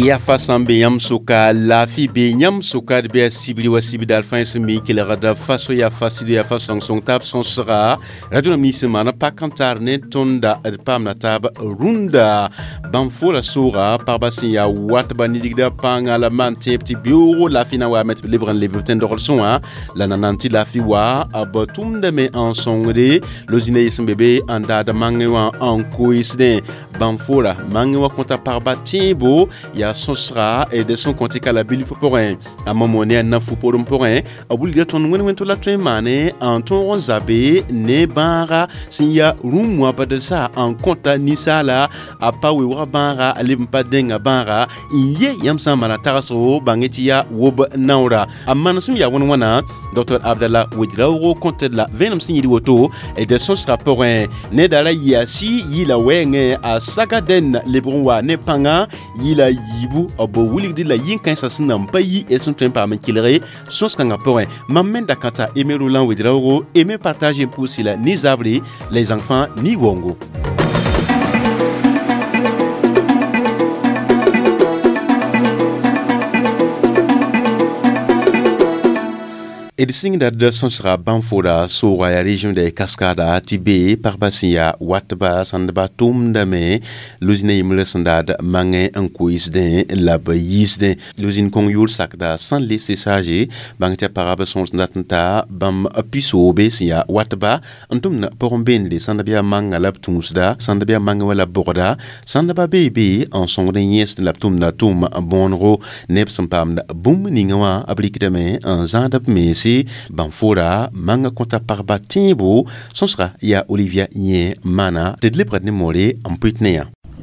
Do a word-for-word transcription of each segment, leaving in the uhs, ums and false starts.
ya fasambe yam suka la fi be yam suka de be sibili wa sibili alfan semi ki la rada faso ya faside ya fason son tab son sera radio mi semana pa kantar ne tonda pam na tab runda banfo la sura par basin ya wat bani digda panga la mante petit bureau la fina wa mettre libre en libre ten de son la nananti la fi wa abatum de me en sonde lozine yism bebe anda da mangewa en koisne banfo la mangewa konta par batimbo ya sonsra et de son compte à la bille pour un à momoné na fu pour un pour un abul de ton wen wen to la tremane en ton zabe ne bara sinya room wa pas de ça en compte ni ça là a pas we wa bara ali pa denga bara ye yam sama la taraso bangeti ya wob naura amana sum ya won wana docteur Abdallah Widrao compte de la venom signi di woto et de sonsra pour un ne dala yasi yila wenge a sagaden lebronwa ne panga yila yibu obo wulik de la yin kan sa sinam payi et son temps par kilere sos kanga point mamen dakata emero lan wedrago aimer partager pour si la ni zabri les enfants ni wongo. Et de signe de son sera Banfoda sur la région des Cascades, Tibé, Parbasia, Watba, Sandaba, Tumdame, l'usine Imle Sandad, Mangé, un quiz de la Bayis de l'usine Kongyul Sakda, sans laisser charger, Bangtia Paraba son natanta, Bam Piso, Bessia, Watba, Antum Poromben, de Sandabia Manga Lab Tumsda, Sandabia Manga la Borda, Sandaba Baby, en son nièce de la Tumna Tum, Bonro, Nepsampam, Boum Ningawa, Ablikdame, en Zandap Messi. Banfora manga konta parba timbo sonsra ya Olivia Nye mana te libre ne mole amputneya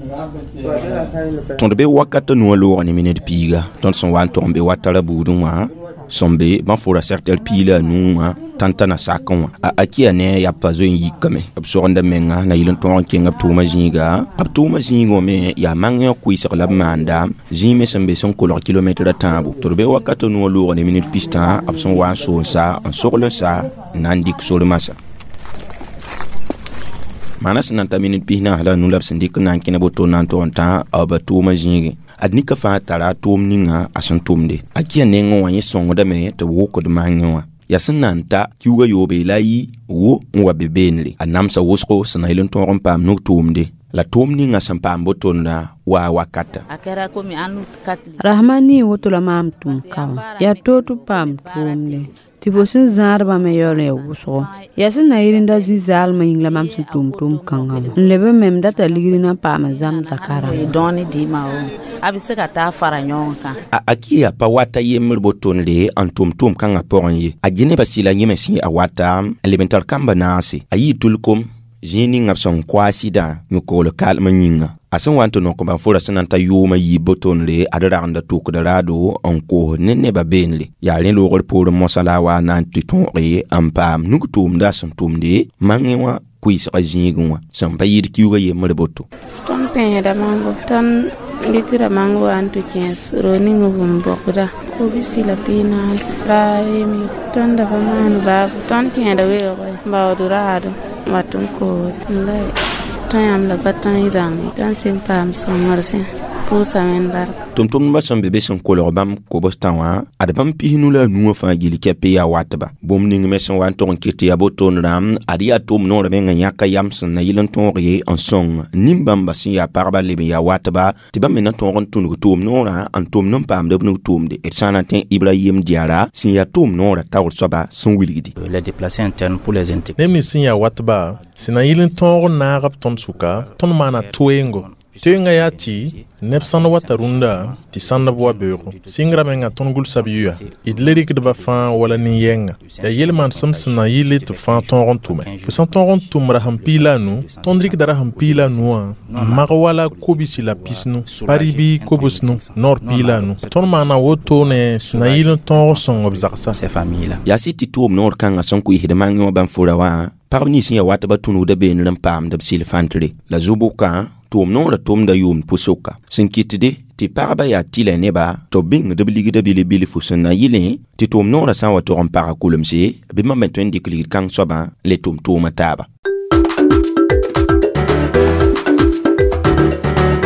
ton be wakata no lo ni minute piga ton son wan tombe watala buduma sombe Banfora certain pila numa tantana sakon a akia ne ya pazo yi kame absoronda menga na yilon ton kenga tuma jinga abtuma jingo me ya manga kuisa la manda jime sembe son kolor kilomètre tambo torbe wakato no lo ne minute pista abson wa so sa en sokle sa nandik solmasa manas nanta minute pina hala nulab sindik nan kina boto nan to onta abatuma jingi adnika fa tara tum ninga asan tumde akia ne ngo wanye songo da me to woko de manyo yasinanta kiuga yobe layi wo nwa bebenle anamsa wosko sana ilon ton pam no tumde la tumni nga sampam botona wa wakata akara ko mi anu katli rahmani wotola mam tum kaw ya totu pam tumle tibosin zarba me yore woso yasin na irinda zizal ma ingla mam tum tum kangam lebe mem data ligirina pam zam zakara doni di ma o abise ka ta fara nyonka akia pa wata yemr botonle antum tum kanga poronye ajine basila nyemesi awata elemental kamba nasi ayi tulkum jini ngapson kwasida nyukolo kalma nyinga asan wanto no ko Banfora sananta yuma yi botonle adaranda tuku darado onko nenne babenle ya len lo por mosalawa nan titonre ampam nukutum da santumde mangewa kuisa ajingwa samba yir kiuga yemre boto ton pe da mango ton ngikira mango antu chens roni ngubum bokda ko bisila pinas praim ton da man ba ton tienda we ba durado matun ko ndai ton yam la batan izangi ton sim pam son marse pour samen bar tom tom ba son bebe son kolor bam ko bostanwa adabam pihinula nuwa fa gili kepe ya watba bom ning meson wan ton kiti ya boton ram adia tom no rebe ngaka yamson na yilon ton re en song nimbam basin ya parba lebe ya watba tiba mena ton ton tom no ra an tom non pam de no tom de et sanatin Ibrahim Diara sin ya tom no ra tawr soba son wilgidi les déplacés internes pour les intégrer nem ni sin ya watba sina yilon ton na rap ton suka ton mana tuengo Tenga yati nepsan watarunda ti sanna bwa bero singra menga tongul sabiya idlerik de bafan wala ni yenga ya yelman samsna yile to fan ton rontume fusan ton rontum rahampila nu tondrik dara hampila nu magwala kobisi la pisnu paribi kobusnu nor pila nu ton mana woto ne sna yile ton son obzaksa ces familles là ya siti tum nor kanga son ku hidmango Banfora wa parni sin ya watba tunu de ben ram pam de silfantre la zubuka tum non la tum da yum pusoka sinkitide ti parba ya tile neba to bing de biligi de bili bili fusana yile ti tum non la sawa to para kulumse be mamen to indi klir kan soba le tum tum taba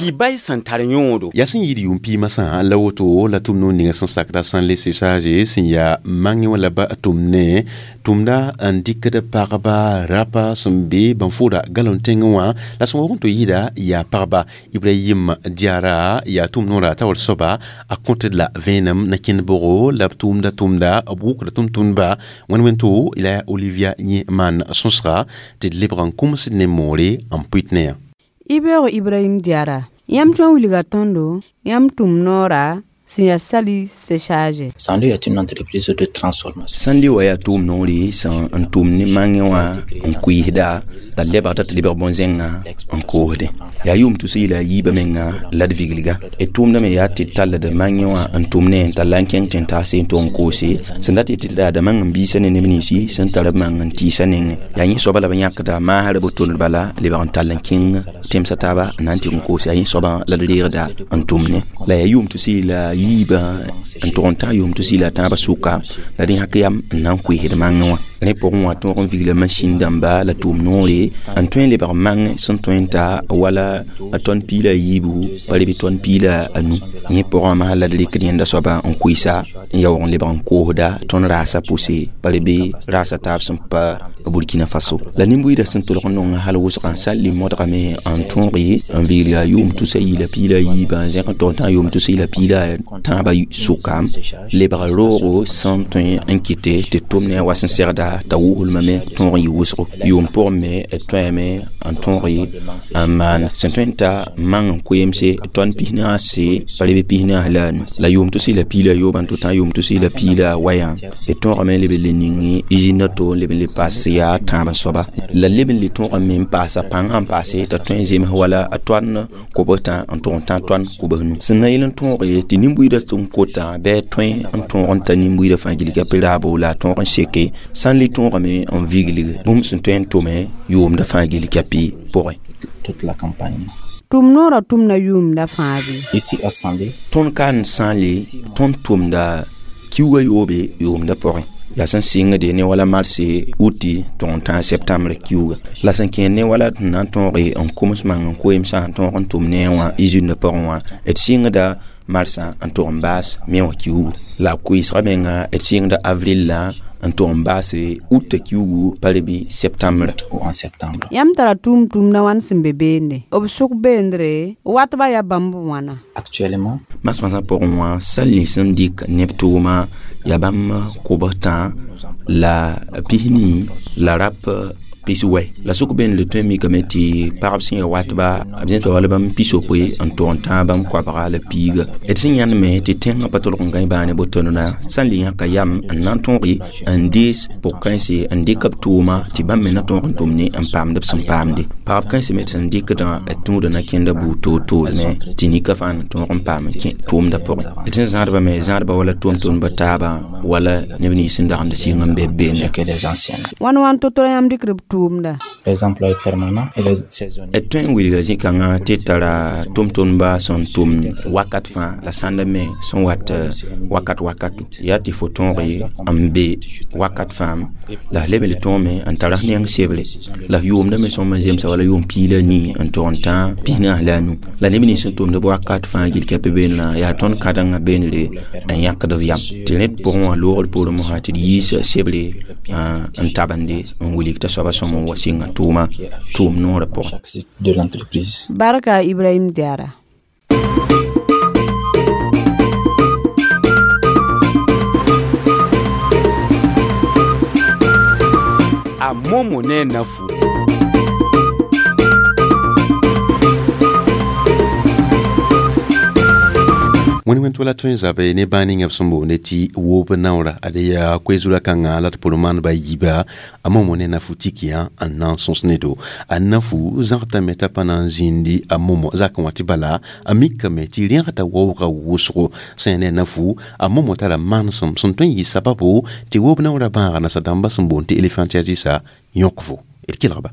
ti bay santar nyodo ya sin yidi yumpi masa la woto la tumno ni san sakra san laisser charger sin ya mangi wala ba tumne tumda andika de paraba rapa sambe banfuda galon tengwa la son wonto yida ya paraba Ibrahim Diara ya tumno ra tawal soba a compter de la venam na kin boro la tumda tumda abuk la tum tumba wan wento ila Olivia ni man sonsra de libran comme si ne mori en puitner Ibero Ibrahim Diara yam ton wiliga tondo yam tum nora Sia Sali se charge. Sanli est une entreprise de transformation. Sanli wa ya tum noli san an tum ni mangewa an kuihda la leba tat liber bonzenga an kohde. Ya yum tu si la yiba menga la dvigliga. E tum na me ya tital de mangewa an tum ne ta lanken tenta se ton kosi. Sandati tida da man bi sane ne minisi san tala man ti sane. Ya yin soba la banyak da ma har botun bala liber an talankin tem sataba nanti ko kosi yin soba la dirda an tum ne. La ya yum tu si la yiba en tonta yum to sila taba suka la din hakiyam nan ku hid manwa ne pour moi ton ville machine d'amba la tum nore en twen le barman son twenta wala aton pila yibu pale biton pila anu ni pour ma la de klienda soba on kuisa ya on le ban koda ton rasa poussé pale bi rasa tab son pa Burkina Faso la nimbu ida son to non hal wusa sal li modrame en tonri en ville yum to sila pila yiba zan tonta yum to sila pila taba sukam les baroro sont inquiétés de tourner wa sincèrement ta wul mame ton ri wusro yum pour me et toi me en ton ri aman sententa man ko yemse ton pina se pale pina halan la yum to si la pila yo ban tout temps yum to si la pila waya et ton ramène les belingi iginato les les passer ya taba soba la leben les ton ramène passa pan en passer ta troisième wala atwan ko bota en ton temps twan ko banu sinayilan ton ri tinimbu da ton kota be toin en ton ontani mbu da fangilika pelabo la ton cheke san li ton rame en vigli bum sun toin tome yum da fangilika pi pour toute la campagne. Tum nora tum na yum da fabi Ici à Sanli ton kan san li ton tum da kiwa yobe yum da pour ya san singa de ne wala marse uti ton tan septembre kiwa la san ken ne wala nan ton re en commencement ko im san ton tum ne wa izune pour wa et singa da marsa en tombas me wa kiwu la kuisra menga et singa avril la en tombas août kiwu palebi septembre ou en septembre. Yam tara tum tum na wan simbebende obsuk bendre watba ya bambu wana Actuellement mas mas pour moi sali syndic neptuma ya bam kobata la pihni la rap piswe la soko ben le temi committee par sin watba abien to wala bam piso poe en ton temps bam kwa para le piga et sin yan me te tenga patol ngai bane botonona san liya kayam nan tonri en dix pour quinze en décaptuma ti bam me na ton tumni en pam de sam pamde par quinze me tan dik dans tout de na kenda bu to to ne tinika fan ton pam ki tum da por et sin zarba me zarba wala tum tum bataba wala ne ni sin da ande sin ngambe ben que les anciennes. wan wan to to yam dik Les emplois permanents et les saisonniers. Et toi, oui, les gens qui tara tum tumba son tum wakat fa la sanda me son wat wakat wakat ya ti foton ri ambe wakat fam la lebe le tome antara ni ang seble la yum de me son mazem sa wala yum pila ni antonta pina lanu la lebe ni son tum de wakat fa gil kepe ben la ya ton kadanga ben le an yak de yam tinet pour moi lor pour mo hati yis seble antabande on wilik ta soba son wasinga tuma tum no rapport de l'entreprise. Baraka Ibrahim Diara. A momo ne nafu wani wento la tun zabe ne bani ngap sombo ne ti wobe naura ade ya kwezula kanga la poloman ba yiba amomo ne na futiki ya anan sons nedo anafu zarta meta panan zindi amomo zakwati bala amika meti rien ta woga wusro sene nafu amomo tala mansam son tun yi sababu ti wobe naura ba na sadamba sombo te elefantia zisa yokvo etkilaba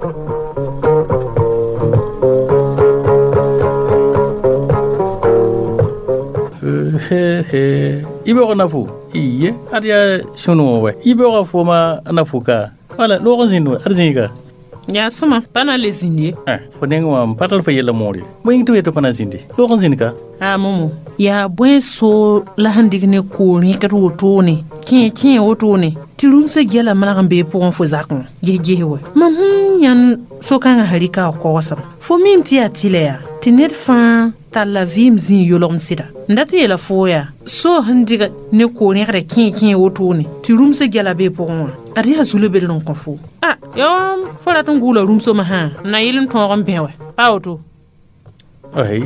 he he ibe ona fu iye adia shuno we ibe ona fu ma na fuka wala lo zinno arzinga Ya sama pana le zindi. Eh, fo nengo am patal fa yela mori. Bo ngi tuwe to pana zindi. Lo kon zindi ka? Ah momo. Ya bwen so la handigne ko ni kat woto ne. Kin kin woto ne. Ti rum se gela mala be pon fo zakon. Je je we. Mam hun yan so kan harika ko wasam. Fo mim ti atile ya. Ti net fa ta la vim zin yolom sida. Ndati yela fo ya. So handiga ne ko ni kada kin kin woto ne. Ti rum se gela be pon. Ari ha zulu be non ko fo. Ah, yo fo la tan gula rum so ma ha. Na yilin ton ron bewe. Pa woto. Ai.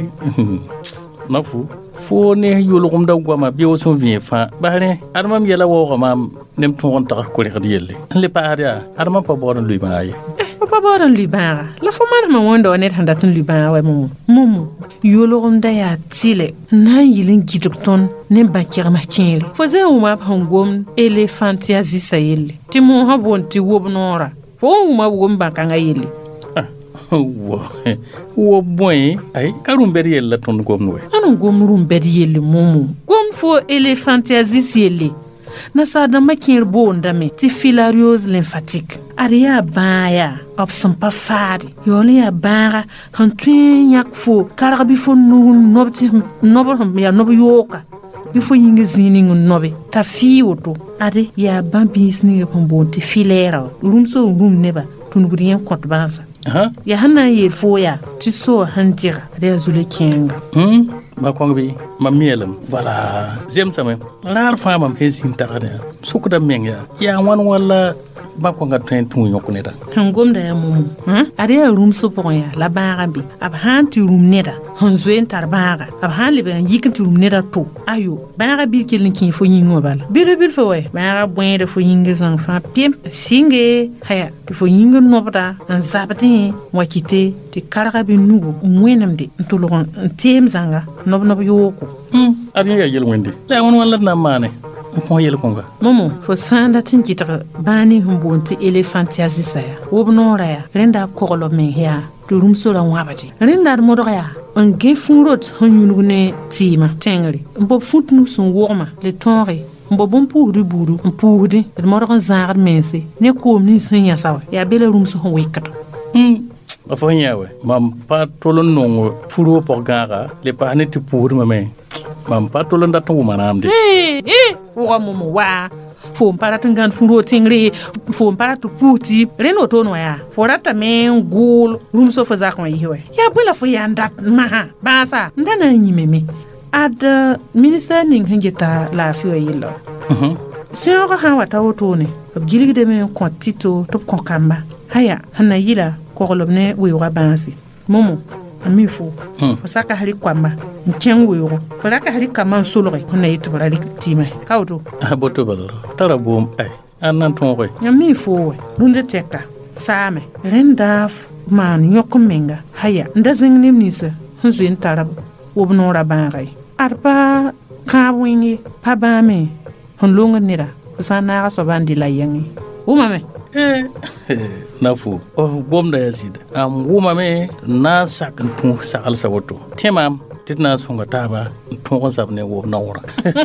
Nafu fo ne yolo gum da gwa bi o son vien fa bare arma mi yala wo ma nem ton ta ko le yelle le pa aria arma pa boran lui ba ye eh pa boran lui ba la fo man ma wondo net handa tun lui ba wa mum mum yolo gum da ya tile na yilin gidukton ne ba kira ma kele fo ze o ma pangom elephantiasis sayelle ti mo ha bon ti wobnora fo ma wom ba kanga yelle wo wo boy ay karum beri yella ton gomno we anu gomrum beri yelle momu gom fo elephantiasis yelle na sa da makir bo ndame ti filariose lymphatique aria baya opsan pa fari yoli ya bara hantun yak fo karabi fo nu nobti nobo ya nobo yoka bifo yinga zini ngun nobe ta fi woto ade ya ban bisni ko bonti filera rum so rum neba tun gudien kot bansa ha ya hana ye foya ti so handira de zule kinga hmm ma ko bi ma mielam voilà zem sama lar famam hesin takane sukuda menga ya wan wala ba ko ngatren tu yokuneta hangom da ya mumu ha are ya rum so pon ya la baga bi ab han ti rum neda han zoen tar baga ab han le ben yikin ti rum neda to ayo baga bi kelin kin fo yingo bala biro bir fo we baga bwen de fo yinga san fa piem singe haya fo yinga nobda an zabati wakite ti karaga bi nugo mwenam de ntolon tem zanga nob nob yoko hmm ari ya yel wende la won wala na mane mo yel konga momo fo sanda tin jitra bani humbonti elephantiasis ya wobnora ya renda kokolo men ya turum so la wabati renda modora ya un gefunrot hanyunune tima tengri mbo futnu sun woma le tonre mbo bon pour buru pour de modora zar mense ne ko ni sanya sawa ya bele rum so wekata hmm afo nyawe mam pa tolon no furo porgara le pa ne ti pour mame mam pa tolon da to manamde eh eh fo momo wa fo mpara tungan furo tingri fo mpara tu puti reno tono ya fo rata men gol rum so fo zakon yiwe ya bula fo ya ndat ma basa ndana nyimeme ad minister ning hanjeta la fiyo yilla mhm sero ha wata wotone abgiligi de men kontito top konkamba haya hana yila ko lobne wi wa bansi momo ami fo fo saka hali kwamba nchen wero fo saka hali kama solore kuna yitubara tima kawto aboto bal tara bom ay anan ton ko ami fo lunde teka same rendaf man yokomenga haya ndazing nimnisa hunzu intarab wobnora bangai arpa kawingi pabame honlunga nira fo sana so bandi la yangi umame eh nafu o gomda yasid am wuma me na sak tu sakal sawoto temam titna songa taba to ko sabne wo nawra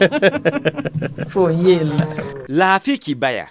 fo yella la fi ki baya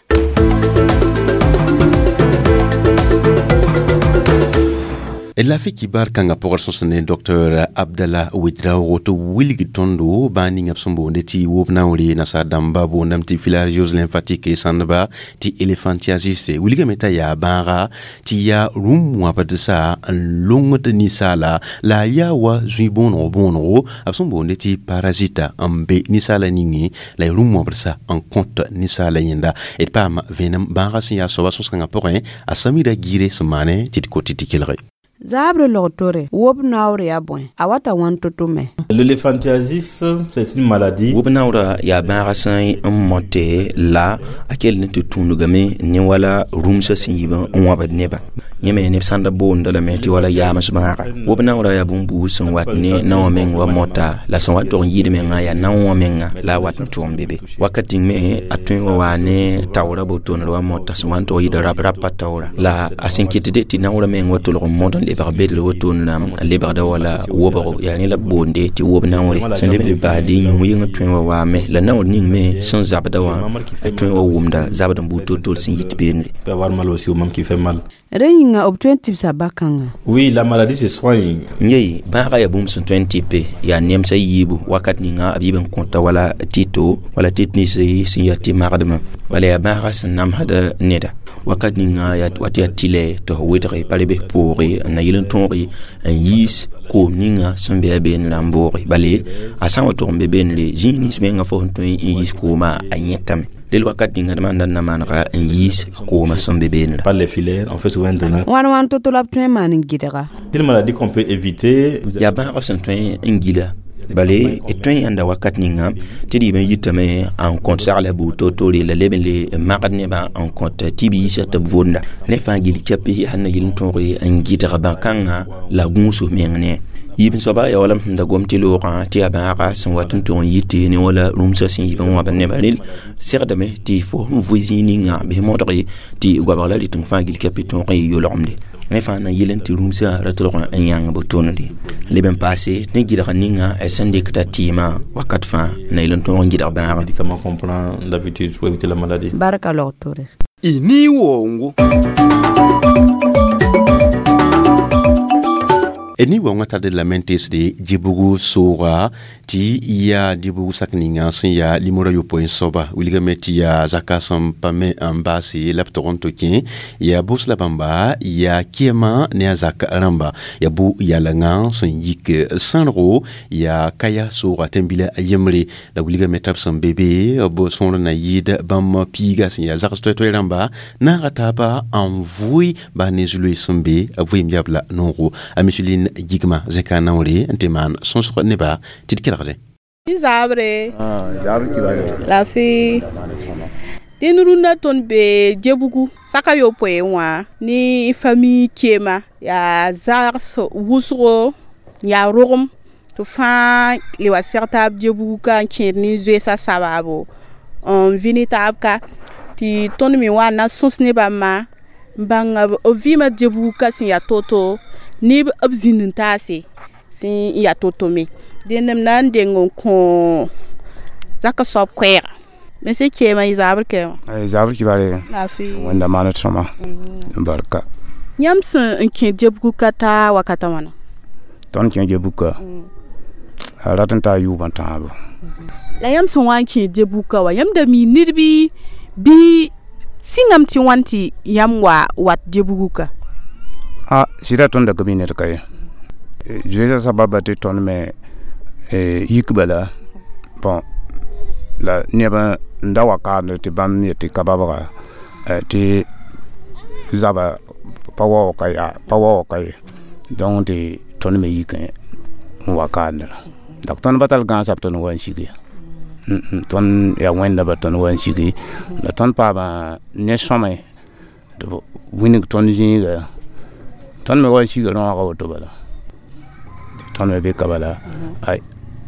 la fi kibar kanga pogor sosne docteur Abdallah Witra woto wilgi tondo bani ngapsombo ndeti wobnawri nasa damba bo namti filariose lymphatique sandba ti elephantiasis wilga meta ya bara ti ya rum wa padsa longot ni sala la ya wa zuibono bono absombo ndeti parasita ambe ni sala ningi la rum wa padsa en compte ni sala yenda et pam venam bara si ya so sosanga porin asamira gire semane ti kotiti kelre Zabre l'autoré, wob naure ya bon, awata wantotume. L'éléphantiasis, c'est une maladie. Wob naura ya barasan monte la, akel ne tutunu game, ne wala rumsa sinyiba, onwabad neba. Yeme ne sanda bon de la meti wala ya masmara. Wob naura ya bumbu son wat ne na omen wa mota, la son wat yide menga ya na omenga, la wat ntom bebe. Wakati me atwen wa ne tawra boton wa mota son wat yide rap rap tawra. La asinkitide ti na ora men wato lo monton le barbe le wotona le barda wala woboro yani la bonde ti wobna wori sande be baadi yi nga twen wa me la na ni me son zabda wa twen wa wumda zabda buto tol sin yitbe ne peut avoir mal aussi au même qui fait mal reyin nga obtuen tipsa bakanga. Oui, la maladie se soigne. Nyei ba ya bum sun twenty p ya nem sa yibu wakat ni nga abiben konta wala tito wala titni si sin ya ti magadma wala ya ba san nam hada neda wakat ni nga ya wati ya tile to wedre palebe pori na yilen tonri en yis ko ninga sun be ben lambori bale asan wato be ben le jini smenga fo to yis ko ma ayetam le wakat ni nga demanda na manra en yis ko ma sun be ben par les filaires on fait souvent de wan wan to to lap tuen man gidera une maladie qu'on peut éviter ya ba san tuen ngila balé et tuen anda wakat ninga tedi ben yitame en compte sur la bouto to le leben le magadne ba en compte tibi certa vonda le fangili kapi hanna yilin tonri en gidera ba kanga la gunsu mengne yibin soba ya wala nda gomti lo kan ti abara son watun ton yiti ni wala rumsa sin yibin wa banne balil serda me ti fo voisini nga be modri ti gwabala li tun fangili kapi ton ri yo lomde ne fa na yelen ti rumsa ratro en yang botonali le ben passé ne gidera ninga e syndicat tima wakat fa na yelen ton gidera ba médicament qu'on prend d'habitude pour éviter la maladie. Baraka docteur. Ini wongo. Eni wonga tade la mentes de Djibougou Sora ti ya Djibougou sakninga sin ya limora yo point soba wiliga meti ya zakasam pame ambasi lap Toronto kin ya bus la bamba ya kiema ne azaka ramba ya bu ya langa sin yik sanro ya kaya Sora tembila yemre la wiliga metap sam bebe bo son na yid bam piga sin ya zaksto to ramba na rataba envoy ba nezulu sambe avoy miabla nonro a Micheline Gigma zeka nawre anteman son so ne ba titkirade Izabre ah zabre tibale la fi dinuruna ton be Djibougou saka yo poenwa ni famille Kema ya zars wusro ya rom to fa le wa certa Djibougou kan ni zwe sa sababo on vinita abka ti ton mi wana sons ne ba ma banga ovima Djibougou ka sin ya toto ni abzinin tase sin ya toto me denem nan dengon ko zaka sop kwera me se Kema izabr ke ay zabr ki bare la fi wanda mana trama barka nyamsa nke Djibougou kata wakata wana ton ke Djibougou ka haratan ta yuban ta ba la yamsa wanke Djibougou wa yamda mi nirbi bi singam ti wanti yamwa wat Djibougou ka ah sira ton da cabinet kay jesa sababa te ton me eh yikbala bon la neba ndawa ka te bam yeti kababa ti zaba pawo kaya pawo kay donc te ton me yikin wakanda dak ton batal gan sap ton wan shigi ton ya wenda baton wan shigi la ton pa ba ne somay do winig ton jinga ton me wan shigi no ga to bala ton me be kabala ay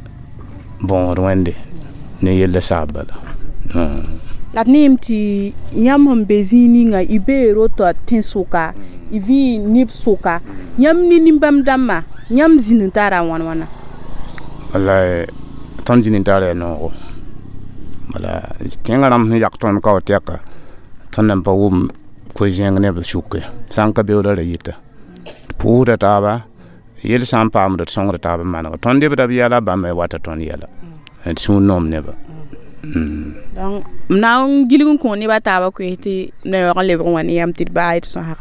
bon rwende ne yella sabala la nimti yam bezini nga ibe roto tensuka ivi nip suka yam ni nimbam damma yam zinintara wan wana wala ton zinintara no wala kengaram ni yak ton ka tiaka ton nam pa wum ko jeng ne ba shukke sanka be wala yita pura taba yel sampa am dot songra taba man ton de ba yala ba me wata ton yala et sun nom ne ba donc na gilingun ko ni ba taba ko eti ne yo le bon wani yam tit ba it so ha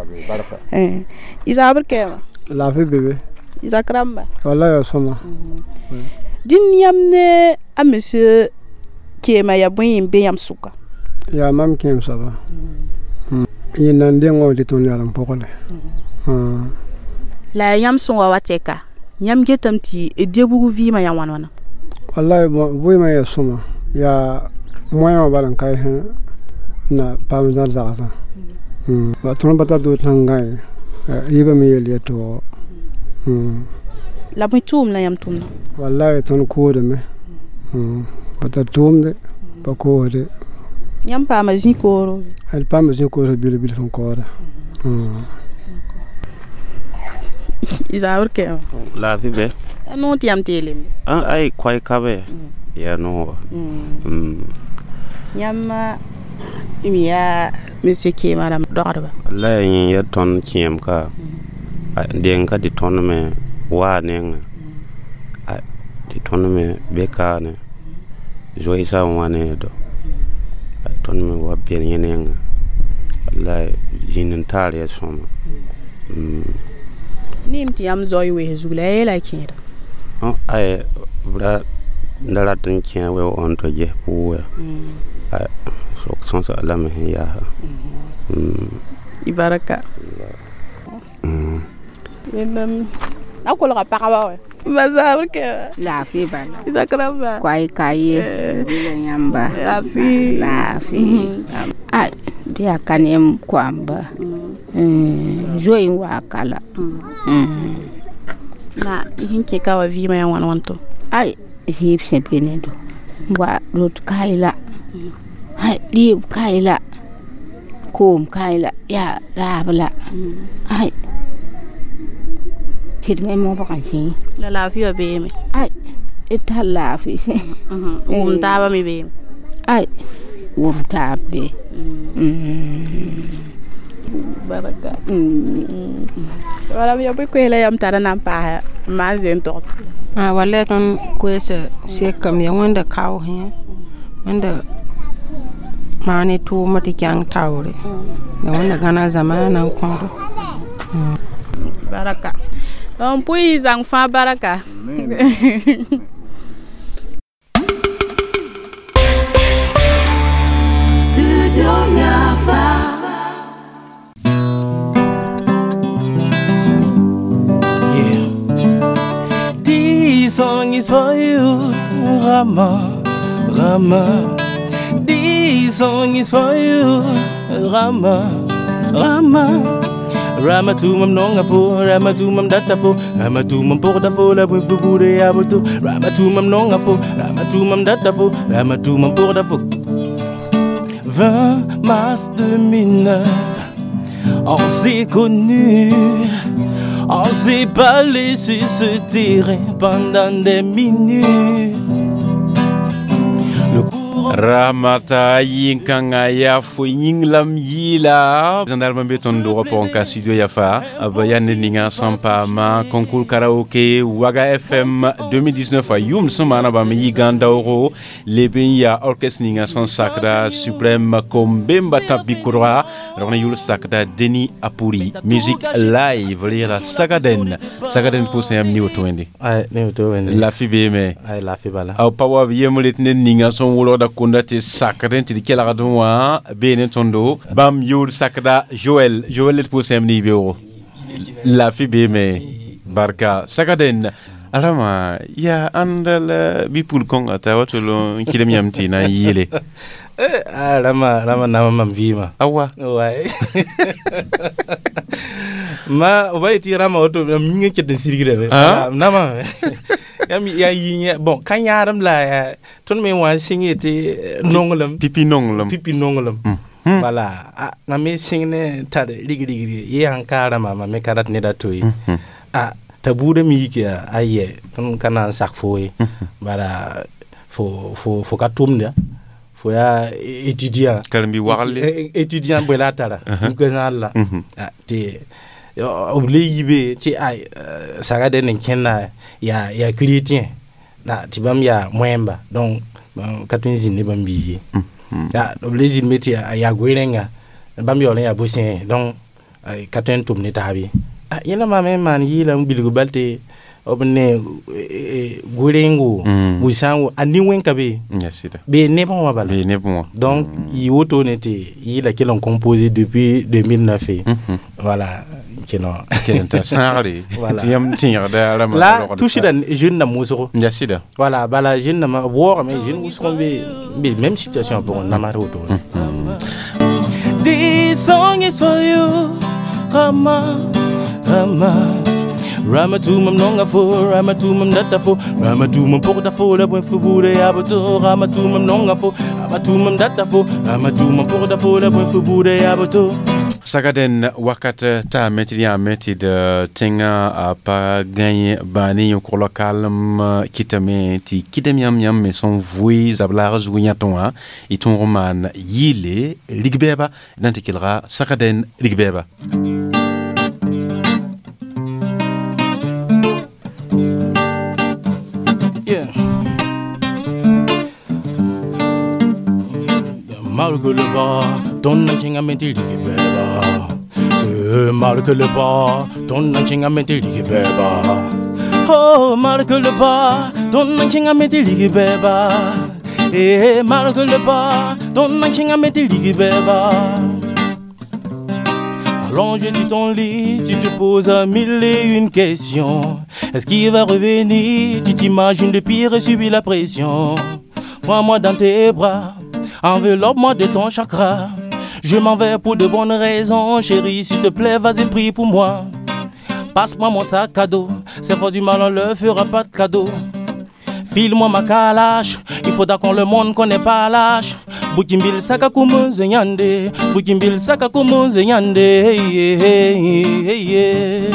eh izabr ke la fi bebe izakramba wala yo soma din yam ne a monsieur Kema ya bwen be yam suka ya mam kem saba yina ndengo li ton yalam pokole la yam sonwa wateka yam getam ti e Djibougou vi ma ya wan wana wallahi boy ma ya soma ya moya balan kai ha na pam zar zaza hmm wa ton bata do tangai yiba mi yeli to hmm la mutum la yam tum wallahi ton ko de me hmm bata tum de ba ko de yam pa ma zi ko al pa ma zi ko bil bil fon ko da hmm Izaur ke la vive no tiam telim ah ai kwai kabe ya no mm nyama mi ya monsieur ke madame dorba la yin ya ton kiem ka den ka di ton me wa ne di ton me be ka ne joy sa wa ne do ton me wa bien yenen la yin tar ya soma nim ti am zoy we zula e la kira oh ay bra ndala tan kien we on to je pu ay so son sa la me ya ibaraka Même à quoi le rapport à Mazar que la fille bala isakraba kwai kai yamba la fille la fille ah dia kanem kwamba mm joyi wakala mm na hinke kawa vima ya wan wanto ai hip se benedo wa rot kaila ai lib kaila kom kaila ya rabla ai kid me mo bakan fi la la fi be me ai ita la fi mhm um taba mi be ai um tabe mm baraka mm wala mi yobe ko hele yam tara nam pa ma zen tos ah wala ton ko se se kam ya wanda kaw he wanda mane to mati kyang tawre da wanda gana zamana kwando baraka on puis enfant baraka Studio Yafa. Yeah, this song is for you, Rama, Rama. This song is for you, Rama, Rama. Rama tu mam nonga fo, Rama tu mam data fo, Rama tu mam porta fo, la buen fubure aboto. Rama tu mam nonga fo, Rama tu mam data fo, Rama tu mam porta fo. vingt mars deux mille neuf, on s'est connus, on s'est parlé sur ce terrain pendant des minutes. Ramata yinkanga ya fo yinglam yila gendarme beton do rapport en studio yafa abayane ninga sampa ma concours karaoke Waga F M deux mille dix-neuf a yum semana ba mi yiganda oro leben ya orchestre ninga son sacra suprême kombemba tabikura rona yul sacra Denis Apuri musique live lira Sagaden Sagaden pour c'est am ni otwende ay ni otwende la fibe me ay la fibala aw pawa yemulet nen ninga son wolo da kondate sakren ti kela gadwa benen tondo bam yul sakda Joël Joël pour sem ni bewo la fibe me barka sakaden alama ya andal bi pul konga ta watolo kidem yamti na yile eh alama alama na mam vima awa ouais ma vai ti rama auto minga ke den sirgire nama yami ya yi bon kan yaram la ton me wan singi ti nongolam pipi nongolam pipi nongolam voilà na me singne tade ligi ligi yi hankara mama me karat ne da toyi ah tabude mi ke aye ton kana sak foyi bara fo fo fo katumda fo ya étudiant kalmi warle étudiant bela tara ko nalla ah te obli yibe ti ay Sagaden kenna ya ya chrétien na tibam ya mwemba donc katunzi ne bambi ya obli meti ya gwerenga bambi ole ya bosin donc katun tum ne tabi ah yena mame man yila mbilgo balte obne gwerengo busango ani wenka be be ne bon wabala be ne bon donc yi woto nete yila kelon composé depuis deux mille neuf voilà kino kenta sanare tiam tinga da rama la touchida jeune na musoro yasida voilà bala jeune na wo mais jeune musoro be be même situation pour na maro to This song is for you, Rama, Rama. Rama tu mam nonga fo, Rama tu mam data fo, Rama tu mam porta fo, la buen fubure aboto, Rama tu mam nonga fo, Rama tu mam data fo, Rama tu mam porta fo, la buen fubure aboto. Sagaden wakat ta metri a meti de tenga a pa gagné bani yo kolo kalm kitame ti kidem yam yam me son vui zablar zunya tonga iton roman yile ligbeba nantikilra Sagaden ligbeba. Malgré le bas, ton king a menti ligi beba. Malgré le bas, ton king a menti ligi beba. Oh, malgré le bas, ton king a menti ligi beba. Eh, malgré le bas, ton king a menti ligi beba. Allongé sur ton lit, tu te poses à mille et une questions. Est-ce qu'il va revenir? Tu t'imagines le pire et subis la pression. Prends-moi dans tes bras, enveloppe-moi de ton chakra. Je m'en vais pour de bonnes raisons. Chérie, s'il te plaît, vas-y, prie pour moi. Passe-moi mon sac à dos. C'est pas du mal, on le fera pas de cadeau. File-moi ma calache. Il faudra qu'on le monde qu'on n'est pas lâche. Bukimbil sakakumu zenyande. Bukimbil sakakumu zenyande. Hey, hey, hey, hey.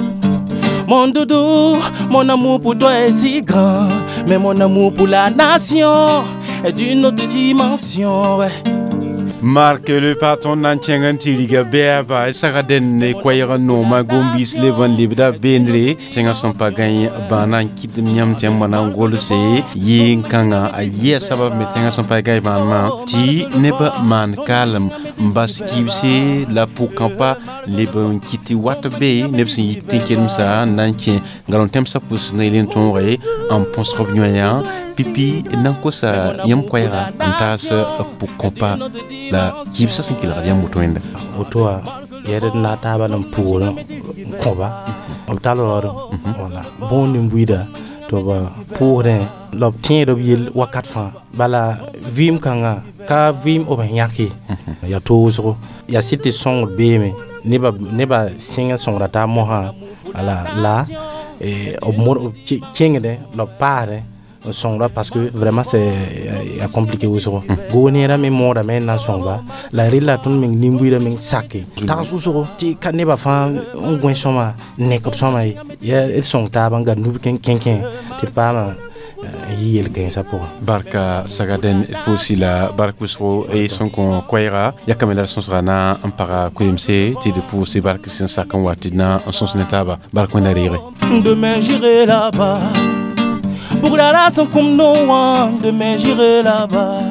Mon doudou, mon amour pour toi est si grand. Mais mon amour pour la nation est d'une autre dimension, ouais. Marque le patron n'entient tiliga beba Sagaden ne kwayra no ma gombis levan libda bendre tinga son pa gagné banan kid nyam tem mana ngol se yin kanga aye sabab me tinga son pa gay banman ti neba man kalm mbas kibse la pour kampa lebon kiti watbe nebsi tinkem sa nanti ngalon tem sa pus na len tonre en pons revenir pipi nanko sa yam kwayra ntas pour kampa la kibsa sin kila ya moto enda moto a yere na taba nan puno koba on taloro wala bon ni buida to ba pour lob tien do yel wakat fa bala vim kanga ka vim o nyaki ya tozo ya cité son beme neba neba singa son rata moha ala la et au mor kengede lo pare son là parce que vraiment c'est euh, compliqué aussi gonera me mora me na songa la rila ton ming nimbuira ming sake ta susoro ti kaneba fa on gwen soma ne ko soma ya et son ta banga nubi ken ken ken ti pa yel ken sa pour barka Sagaden aussi la barkusro et son kon kwaira ya kamela son rana en para kulimse ti de pour ces barques sin sakan watina en son netaba barkwenda rire. Demain j'irai là-bas pour la race comme no one, demain j'irai là-bas.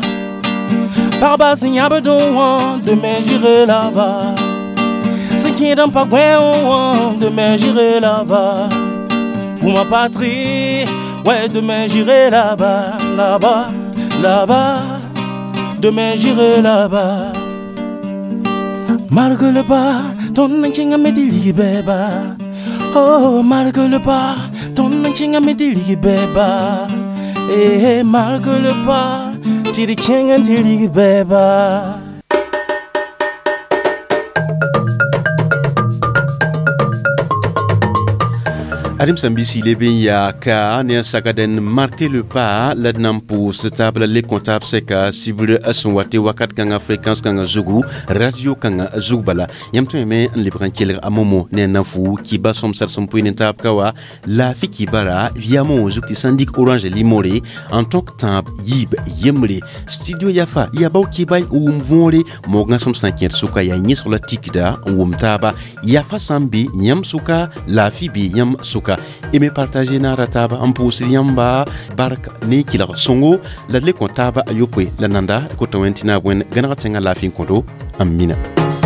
Par bas, il y a besoin, demain j'irai là-bas. Ce qui est dans pas loin, demain j'irai là-bas. Pour ma patrie, ouais, demain j'irai là-bas, là-bas, là-bas. Demain j'irai là-bas. Malgré le pas, ton king a mis libéba. Oh, malgré le pas, ton king a mis libéba. Eh, malgré le pas, tiri king a mis libéba. Adim Sambisi Lebeya ka ne Sagaden marqué le pas la nampo stable les comptables seka cible son wate wakat kanga fréquence kanga zugu radio kanga zugbala yamto me le branquel a momo ne nafu ki ba som sar som point tab kawa la fi ki bara via mon zukti syndic orange limoré en tant que tab yib yemre studio yafa yaba ki bay ou mvore mo gan som cinquante suka ya ni sur la tikda ou mtaba yafa sambi nyam suka la fi bi yam suka et me partager na rataba en posi yamba bark ne kila songo la le kontaba ayopwe la nanda ko tawentina gwen ganara tenga la fin kondo amina.